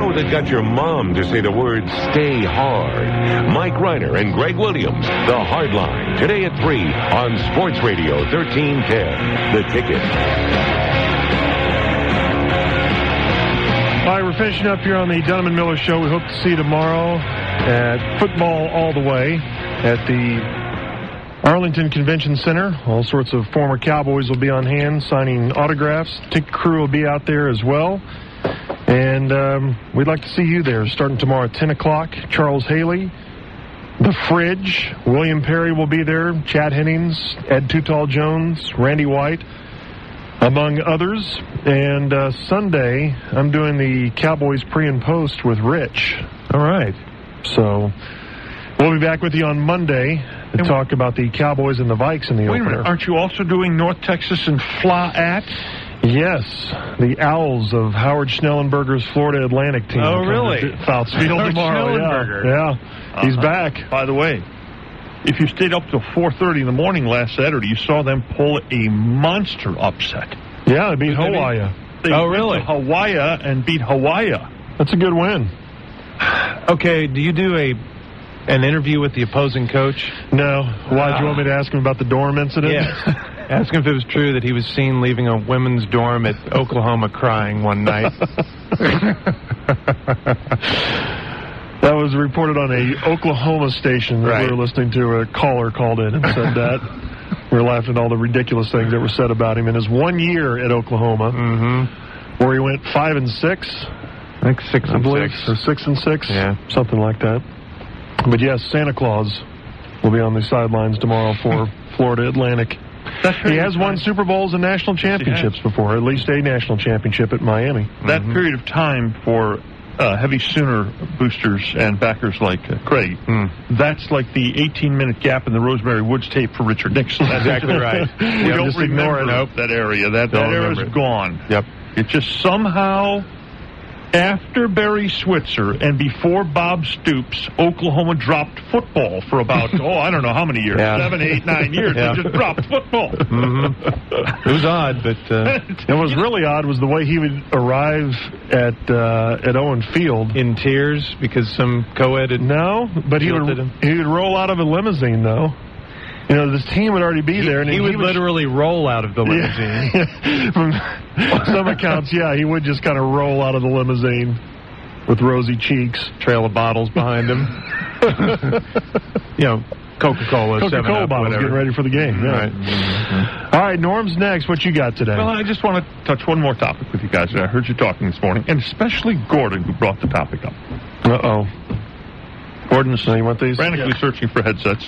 show that got your mom to say the word stay hard. Mike Reiner and Greg Williams, The Hard Line, today at 3 on Sports Radio 1310. The Ticket. All right, we're finishing up here on the Dunham & Miller Show. We hope to see you tomorrow at Football All the Way at the Arlington Convention Center. All sorts of former Cowboys will be on hand signing autographs. Ticket crew will be out there as well. And we'd like to see you there starting tomorrow at 10 o'clock. Charles Haley, The Fridge, William Perry will be there, Chad Hennings, Ed Too-Tall-Jones, Randy White, among others. And Sunday, I'm doing the Cowboys pre and post with Rich. All right. So we'll be back with you on Monday to talk about the Cowboys and the Vikes in the opener. Wait a minute. Aren't you also doing North Texas and Fla-At? Yes. The Owls of Howard Schnellenberger's Florida Atlantic team. Oh, really? Foutsfield tomorrow. Yeah. He's back. By the way, if you stayed up till 4:30 in the morning last Saturday, you saw them pull a monster upset. Yeah, they beat Hawaii. They went to Hawaii and beat Hawaii. That's a good win. Okay, do you do an interview with the opposing coach? No. Why, do you want me to ask him about the dorm incident? Yes. Ask him if it was true that he was seen leaving a women's dorm at Oklahoma crying one night. That was reported on a Oklahoma station that we were listening to. A caller called in and said that. We were laughing at all the ridiculous things that were said about him in his 1 year at Oklahoma, where he went 5-6. I think 6 and 6. Or 6 and 6. Yeah. Something like that. But yes, Santa Claus will be on the sidelines tomorrow for Florida Atlantic. He has won Super Bowls and national championships before, at least a national championship at Miami. That period of time for heavy Sooner boosters and backers like Craig, that's like the 18-minute gap in the Rosemary Woods tape for Richard Nixon. That's exactly right. We don't remember that area. That era's gone. Yep. It just somehow, after Barry Switzer and before Bob Stoops, Oklahoma dropped football for about, I don't know how many years, 7, 8, 9 years. They just dropped football. It was odd, but... What was really odd was the way he would arrive at Owen Field. In tears because some co-ed had... No, but he would roll out of a limousine, though. You know, this team would already be there. And he would literally roll out of the limousine. Yeah. From some accounts, he would just kind of roll out of the limousine with rosy cheeks. Trail of bottles behind him. Coca-Cola bottles getting ready for the game. Yeah. Right. All right, Norm's next. What you got today? Well, I just want to touch one more topic with you guys. I heard you talking this morning, and especially Gordon, who brought the topic up. Uh-oh. Gordon's you want these? frantically searching for headsets.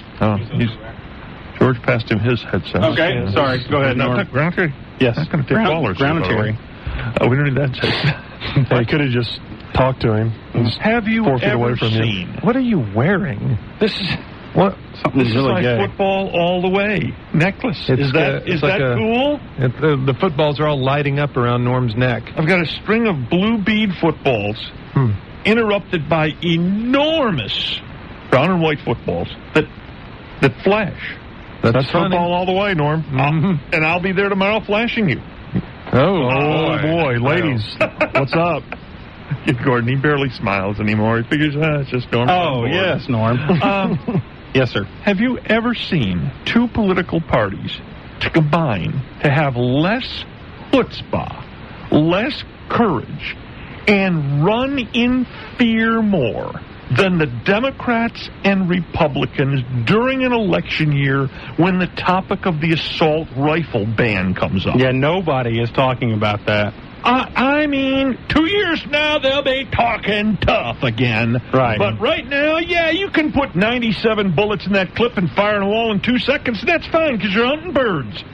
George passed him his headset. Okay, sorry. Go ahead, Norm. Yes. Not going to take callers. Groundatory. We don't need that headset. He could have just talked to him. Have you 4 feet ever away from seen? you. What are you wearing? This is really like gay. football all the way necklace. Is that cool? The footballs are all lighting up around Norm's neck. I've got a string of blue bead footballs interrupted by enormous brown and white footballs that flash. That's football all the way, Norm. And I'll be there tomorrow flashing you. Oh boy. Ladies, what's up? Gordon, he barely smiles anymore. He figures, it's just Norm. Oh, yes, Norm. Yes, sir. Have you ever seen two political parties to combine to have less chutzpah, less courage, and run in fear more than the Democrats and Republicans during an election year when the topic of the assault rifle ban comes up? Yeah, nobody is talking about that. I mean, 2 years from now, they'll be talking tough again. Right. But right now, you can put 97 bullets in that clip and fire in a wall in 2 seconds, and that's fine because you're hunting birds.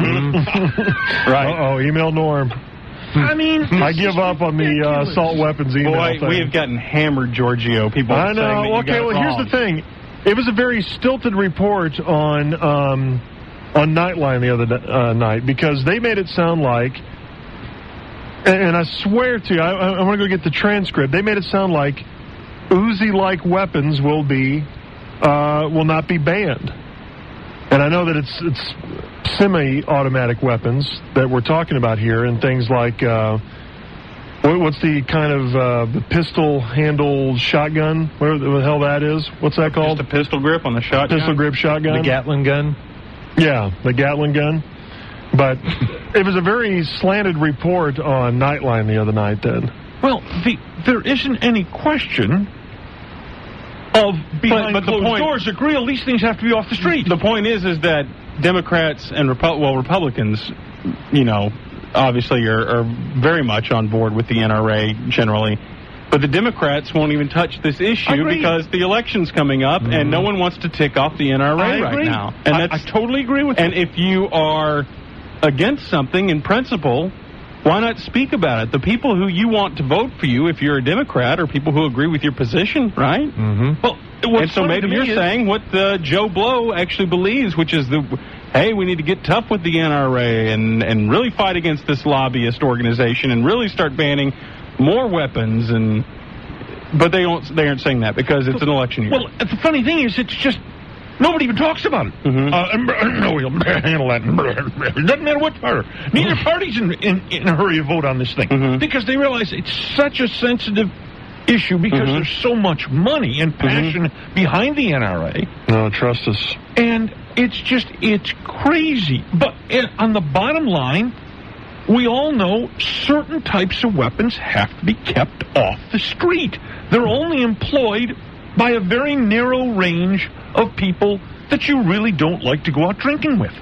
Right. Uh-oh, email Norm. I mean, I give up on the assault weapons email Boy, thing. we have gotten hammered, Giorgio. People I saying that know. you got it Here's wrong. the thing. It was a very stilted report on Nightline the other night because they made it sound like, and I swear to you, I want to go get the transcript. They made it sound like Uzi-like weapons will not be banned. And I know that it's semi-automatic weapons that we're talking about here, and things like What's the kind of the pistol-handled shotgun? Whatever the hell that is. What's that called? Just a pistol grip on the shotgun? Pistol grip shotgun. The Gatling gun? Yeah, the Gatling gun. But it was a very slanted report on Nightline the other night then. Well, there isn't any question of behind but the closed point, doors agree all these things have to be off the street. The point is that Democrats and Republicans, obviously are very much on board with the NRA generally. But the Democrats won't even touch this issue because the election's coming up and no one wants to tick off the NRA right now. And I totally agree with you. And if you are against something in principle, why not speak about it? The people who you want to vote for you, if you're a Democrat, are people who agree with your position, right? Mm-hmm. Well, and so maybe you're saying what Joe Blow actually believes, which is hey, we need to get tough with the NRA and really fight against this lobbyist organization and really start banning more weapons. But they aren't saying that because it's an election year. Well, the funny thing is, it's just nobody even talks about it. Mm-hmm. No, we'll handle that. It doesn't matter what party. Neither party's in a hurry to vote on this thing because they realize it's such a sensitive issue because there's so much money and passion behind the NRA. No, trust us. And it's crazy. But on the bottom line, we all know certain types of weapons have to be kept off the street. They're only employed by a very narrow range of people that you really don't like to go out drinking with.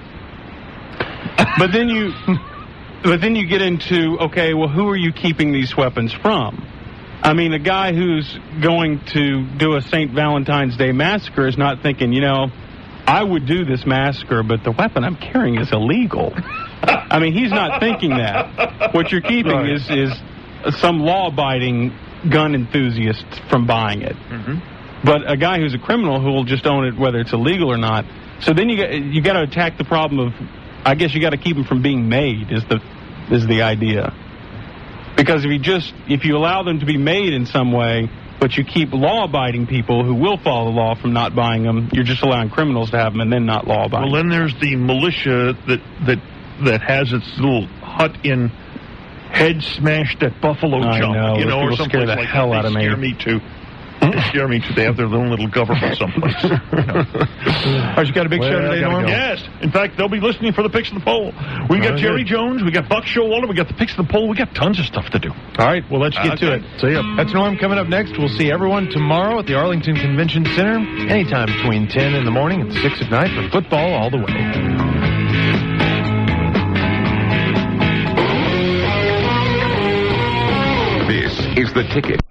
But then you get into, okay, well, who are you keeping these weapons from? I mean, a guy who's going to do a St. Valentine's Day massacre is not thinking, I would do this massacre, but the weapon I'm carrying is illegal. I mean, he's not thinking that. What you're keeping is some law-abiding gun enthusiast from buying it. But a guy who's a criminal who will just own it whether it's illegal or not. So then you got to attack the problem of, I guess you got to keep them from being made is the idea. Because if you allow them to be made in some way, but you keep law-abiding people who will follow the law from not buying them, you're just allowing criminals to have them and then not law-abiding. Well, then there's the militia that has its little hut in head smashed at Buffalo Jump, or someplace the like hell that. out of me. Scare me too. They scare me too. They have their own little government someplace. All right, you got a big show today, Norm? Yes. In fact, they'll be listening for the Picks of the Poll. We got Jerry Jones, we got Buck Showalter, we got the Picks of the Poll. We got tons of stuff to do. All right, well, let's get to it. See ya. That's Norm coming up next. We'll see everyone tomorrow at the Arlington Convention Center, anytime between 10 in the morning and 6 at night for football all the way. This is The Ticket.